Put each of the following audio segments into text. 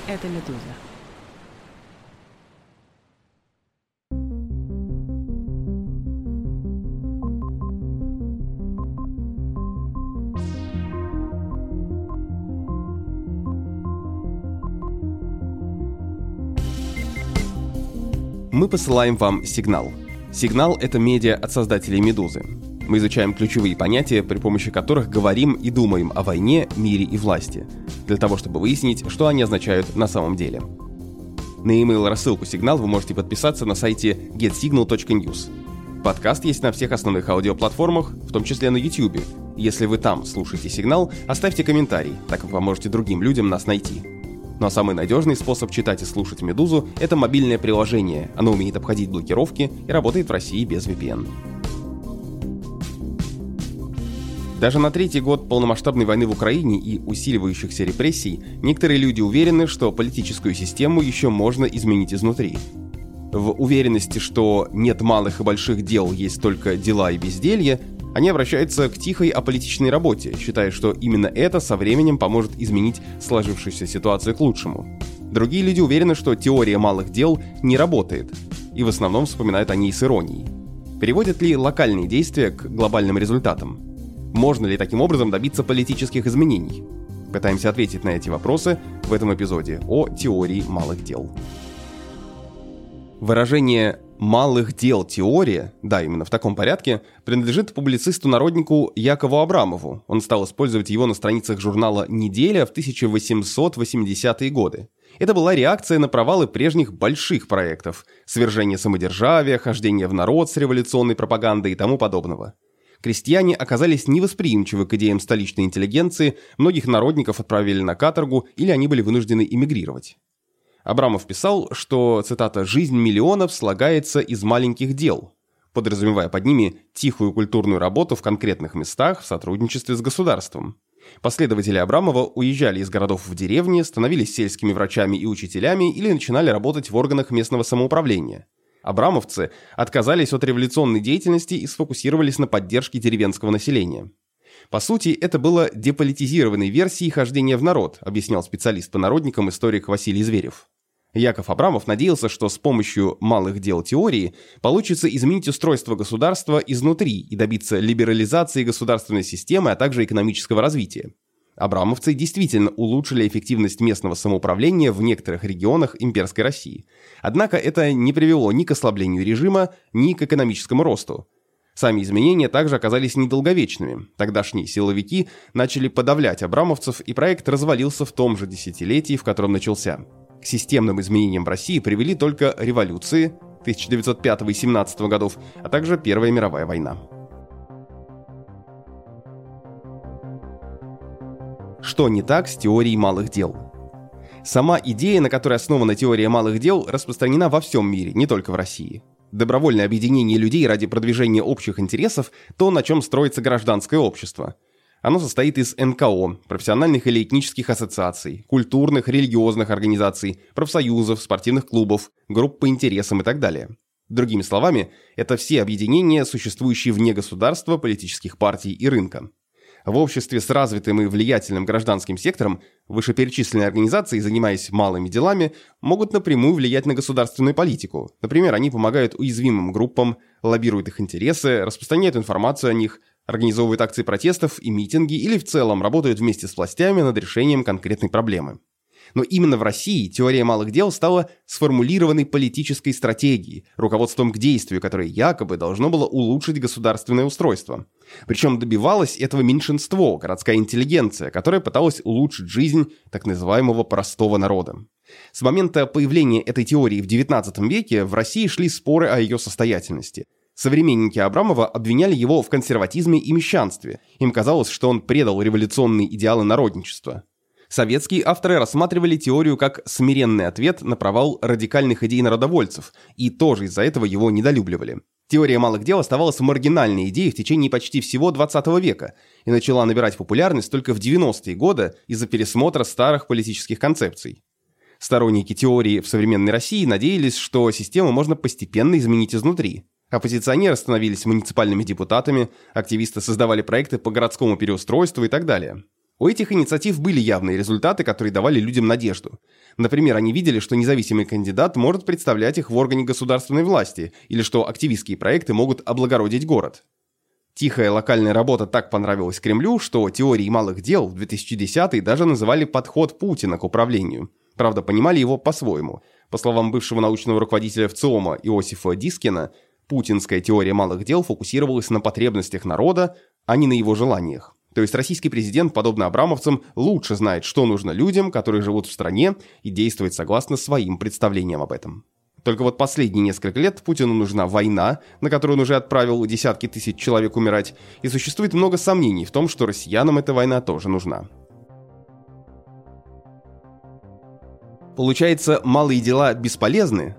Это «Медуза». Мы посылаем вам «Сигнал». «Сигнал» — это медиа от создателей «Медузы». Мы изучаем ключевые понятия, при помощи которых говорим и думаем о войне, мире и власти, для того, чтобы выяснить, что они означают на самом деле. На email-рассылку «Сигнал» вы можете подписаться на сайте getsignal.news. Подкаст есть на всех основных аудиоплатформах, в том числе на YouTube. Если вы там слушаете «Сигнал», оставьте комментарий, так как поможете другим людям нас найти. Ну а самый надежный способ читать и слушать «Медузу» — это мобильное приложение. Оно умеет обходить блокировки и работает в России без VPN. Даже на третий год полномасштабной войны в Украине и усиливающихся репрессий некоторые люди уверены, что политическую систему еще можно изменить изнутри. В уверенности, что нет малых и больших дел, есть только дела и безделье, они обращаются к тихой аполитичной работе, считая, что именно это со временем поможет изменить сложившуюся ситуацию к лучшему. Другие люди уверены, что теория малых дел не работает, и в основном вспоминают о ней с иронией. Переводят ли локальные действия к глобальным результатам? Можно ли таким образом добиться политических изменений? Пытаемся ответить на эти вопросы в этом эпизоде о теории малых дел. Выражение «малых дел теория», да, именно в таком порядке, принадлежит публицисту-народнику Якову Абрамову. Он стал использовать его на страницах журнала «Неделя» в 1880-е годы. Это была реакция на провалы прежних больших проектов – свержение самодержавия, хождение в народ с революционной пропагандой и тому подобного. Крестьяне оказались невосприимчивы к идеям столичной интеллигенции, многих народников отправили на каторгу или они были вынуждены эмигрировать. Абрамов писал, что, цитата, «жизнь миллионов слагается из маленьких дел», подразумевая под ними тихую культурную работу в конкретных местах в сотрудничестве с государством. Последователи Абрамова уезжали из городов в деревни, становились сельскими врачами и учителями или начинали работать в органах местного самоуправления. Абрамовцы отказались от революционной деятельности и сфокусировались на поддержке деревенского населения. По сути, это было деполитизированной версией хождения в народ, объяснял специалист по народникам историк Василий Зверев. Яков Абрамов надеялся, что с помощью малых дел теории получится изменить устройство государства изнутри и добиться либерализации государственной системы, а также экономического развития. Абрамовцы действительно улучшили эффективность местного самоуправления в некоторых регионах имперской России. Однако это не привело ни к ослаблению режима, ни к экономическому росту. Сами изменения также оказались недолговечными. Тогдашние силовики начали подавлять абрамовцев, и проект развалился в том же десятилетии, в котором начался. К системным изменениям в России привели только революции 1905 и 1917 годов, а также Первая мировая война. Что не так с теорией малых дел? Сама идея, на которой основана теория малых дел, распространена во всем мире, не только в России. Добровольное объединение людей ради продвижения общих интересов – то, на чем строится гражданское общество. Оно состоит из НКО, профессиональных или этнических ассоциаций, культурных, религиозных организаций, профсоюзов, спортивных клубов, групп по интересам и так далее. Другими словами, это все объединения, существующие вне государства, политических партий и рынка. В обществе с развитым и влиятельным гражданским сектором вышеперечисленные организации, занимаясь малыми делами, могут напрямую влиять на государственную политику. Например, они помогают уязвимым группам, лоббируют их интересы, распространяют информацию о них, организовывают акции протестов и митинги или в целом работают вместе с властями над решением конкретной проблемы. Но именно в России теория малых дел стала сформулированной политической стратегией, руководством к действию, которое якобы должно было улучшить государственное устройство. Причем добивалось этого меньшинство, городская интеллигенция, которая пыталась улучшить жизнь так называемого простого народа. С момента появления этой теории в XIX веке в России шли споры о ее состоятельности. Современники Абрамова обвиняли его в консерватизме и мещанстве. Им казалось, что он предал революционные идеалы народничества. Советские авторы рассматривали теорию как смиренный ответ на провал радикальных идей народовольцев, и тоже из-за этого его недолюбливали. Теория малых дел оставалась маргинальной идеей в течение почти всего 20 века и начала набирать популярность только в 90-е годы из-за пересмотра старых политических концепций. Сторонники теории в современной России надеялись, что систему можно постепенно изменить изнутри. Оппозиционеры становились муниципальными депутатами, активисты создавали проекты по городскому переустройству и так далее. У этих инициатив были явные результаты, которые давали людям надежду. Например, они видели, что независимый кандидат может представлять их в органе государственной власти, или что активистские проекты могут облагородить город. Тихая локальная работа так понравилась Кремлю, что теории малых дел в 2010-е даже называли подход Путина к управлению. Правда, понимали его по-своему. По словам бывшего научного руководителя ВЦИОМа Иосифа Дискина, путинская теория малых дел фокусировалась на потребностях народа, а не на его желаниях. То есть российский президент, подобно абрамовцам, лучше знает, что нужно людям, которые живут в стране, и действует согласно своим представлениям об этом. Только вот последние несколько лет Путину нужна война, на которую он уже отправил десятки тысяч человек умирать, и существует много сомнений в том, что россиянам эта война тоже нужна. Получается, малые дела бесполезны?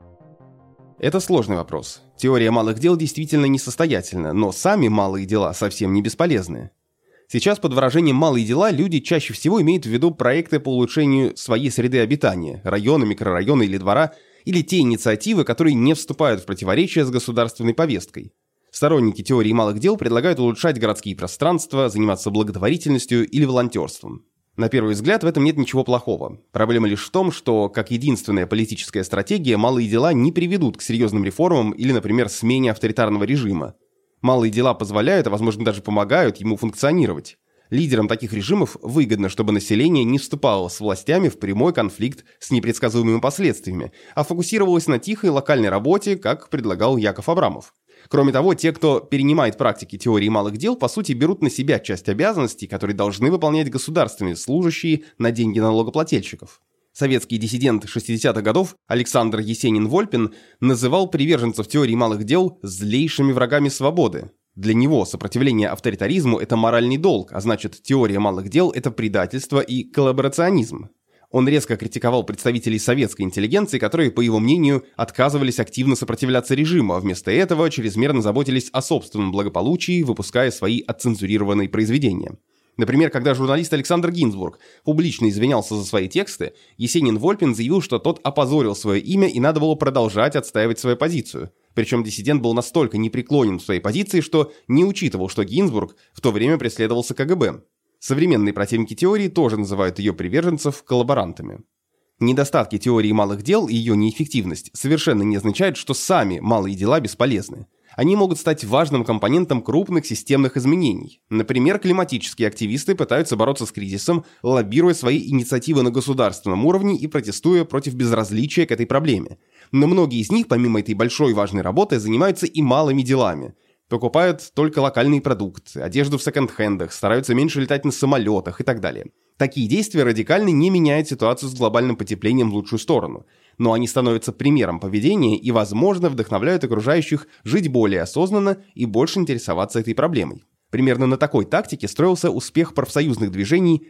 Это сложный вопрос. Теория малых дел действительно несостоятельна, но сами малые дела совсем не бесполезны. Сейчас под выражением «малые дела» люди чаще всего имеют в виду проекты по улучшению своей среды обитания, района, микрорайона или двора, или те инициативы, которые не вступают в противоречие с государственной повесткой. Сторонники теории малых дел предлагают улучшать городские пространства, заниматься благотворительностью или волонтерством. На первый взгляд в этом нет ничего плохого. Проблема лишь в том, что, как единственная политическая стратегия, малые дела не приведут к серьезным реформам или, например, смене авторитарного режима. Малые дела позволяют, а возможно даже помогают ему функционировать. Лидерам таких режимов выгодно, чтобы население не вступало с властями в прямой конфликт с непредсказуемыми последствиями, а фокусировалось на тихой локальной работе, как предлагал Яков Абрамов. Кроме того, те, кто перенимает практики теории малых дел, по сути берут на себя часть обязанностей, которые должны выполнять государственные служащие на деньги налогоплательщиков. Советский диссидент 60-х годов Александр Есенин-Вольпин называл приверженцев теории малых дел злейшими врагами свободы. Для него сопротивление авторитаризму – это моральный долг, а значит, теория малых дел – это предательство и коллаборационизм. Он резко критиковал представителей советской интеллигенции, которые, по его мнению, отказывались активно сопротивляться режиму, а вместо этого чрезмерно заботились о собственном благополучии, выпуская свои отцензурированные произведения. Например, когда журналист Александр Гинзбург публично извинялся за свои тексты, Есенин-Вольпин заявил, что тот опозорил свое имя и надо было продолжать отстаивать свою позицию. Причем диссидент был настолько непреклонен в своей позиции, что не учитывал, что Гинзбург в то время преследовался КГБ. Современные противники теории тоже называют ее приверженцев коллаборантами. Недостатки теории малых дел и ее неэффективность совершенно не означают, что сами малые дела бесполезны. Они могут стать важным компонентом крупных системных изменений. Например, климатические активисты пытаются бороться с кризисом, лоббируя свои инициативы на государственном уровне и протестуя против безразличия к этой проблеме. Но многие из них, помимо этой большой важной работы, занимаются и малыми делами. Покупают только локальные продукты, одежду в секонд-хендах, стараются меньше летать на самолетах и так далее. Такие действия радикально не меняют ситуацию с глобальным потеплением в лучшую сторону. Но они становятся примером поведения и, возможно, вдохновляют окружающих жить более осознанно и больше интересоваться этой проблемой. Примерно на такой тактике строился успех профсоюзных движений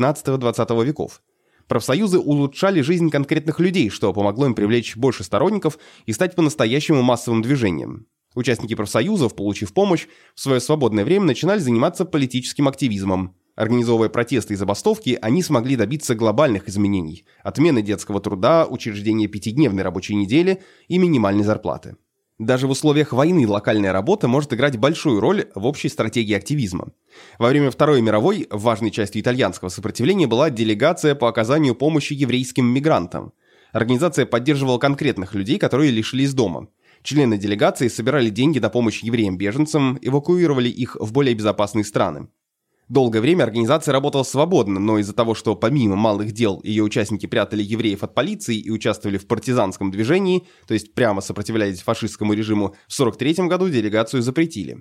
XIX-XX веков. Профсоюзы улучшали жизнь конкретных людей, что помогло им привлечь больше сторонников и стать по-настоящему массовым движением. Участники профсоюзов, получив помощь, в свое свободное время начинали заниматься политическим активизмом. Организовывая протесты и забастовки, они смогли добиться глобальных изменений – отмены детского труда, учреждения пятидневной рабочей недели и минимальной зарплаты. Даже в условиях войны локальная работа может играть большую роль в общей стратегии активизма. Во время Второй мировой важной частью итальянского сопротивления была делегация по оказанию помощи еврейским мигрантам. Организация поддерживала конкретных людей, которые лишились дома. Члены делегации собирали деньги на помощь евреям-беженцам, эвакуировали их в более безопасные страны. Долгое время организация работала свободно, но из-за того, что помимо малых дел ее участники прятали евреев от полиции и участвовали в партизанском движении, то есть прямо сопротивлялись фашистскому режиму, в 1943 году делегацию запретили.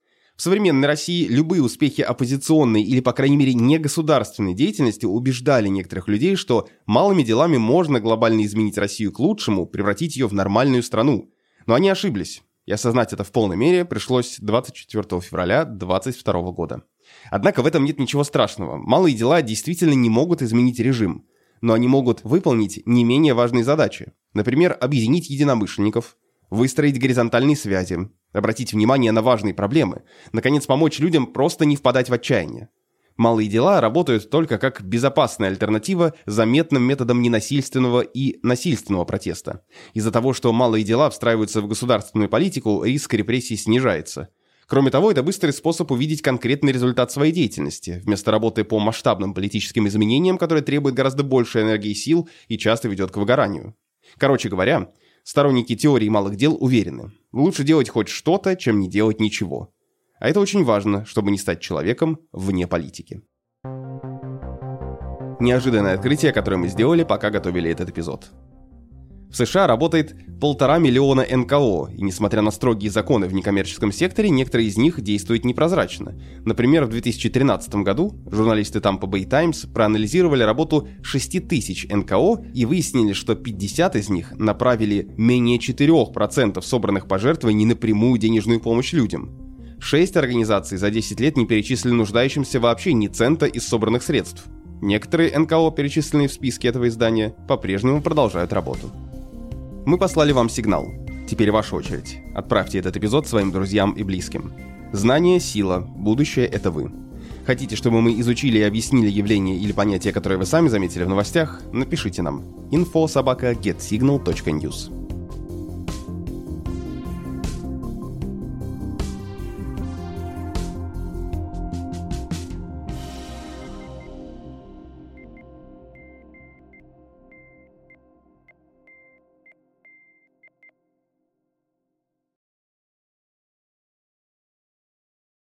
В современной России любые успехи оппозиционной или, по крайней мере, негосударственной деятельности убеждали некоторых людей, что малыми делами можно глобально изменить Россию к лучшему, превратить ее в нормальную страну. Но они ошиблись, и осознать это в полной мере пришлось 24 февраля 2022 года. Однако в этом нет ничего страшного. Малые дела действительно не могут изменить режим, но они могут выполнить не менее важные задачи. Например, объединить единомышленников, выстроить горизонтальные связи, обратить внимание на важные проблемы, наконец помочь людям просто не впадать в отчаяние. Малые дела работают только как безопасная альтернатива заметным методам ненасильственного и насильственного протеста. Из-за того, что малые дела встраиваются в государственную политику, риск репрессий снижается. Кроме того, это быстрый способ увидеть конкретный результат своей деятельности, вместо работы по масштабным политическим изменениям, которые требуют гораздо больше энергии и сил и часто ведет к выгоранию. Короче говоря, сторонники теории малых дел уверены, лучше делать хоть что-то, чем не делать ничего. А это очень важно, чтобы не стать человеком вне политики. Неожиданное открытие, которое мы сделали, пока готовили этот эпизод. В США работает 1,5 миллиона НКО, и несмотря на строгие законы в некоммерческом секторе, некоторые из них действуют непрозрачно. Например, в 2013 году журналисты Tampa Bay Times проанализировали работу 6000 НКО и выяснили, что 50 из них направили менее 4% собранных пожертвований на прямую денежную помощь людям. 6 организаций за 10 лет не перечислили нуждающимся вообще ни цента из собранных средств. Некоторые НКО, перечисленные в списке этого издания, по-прежнему продолжают работу. Мы послали вам сигнал. Теперь ваша очередь. Отправьте этот эпизод своим друзьям и близким. Знание – сила, будущее – это вы. Хотите, чтобы мы изучили и объяснили явление или понятие, которое вы сами заметили в новостях? Напишите нам. info@getsignal.news.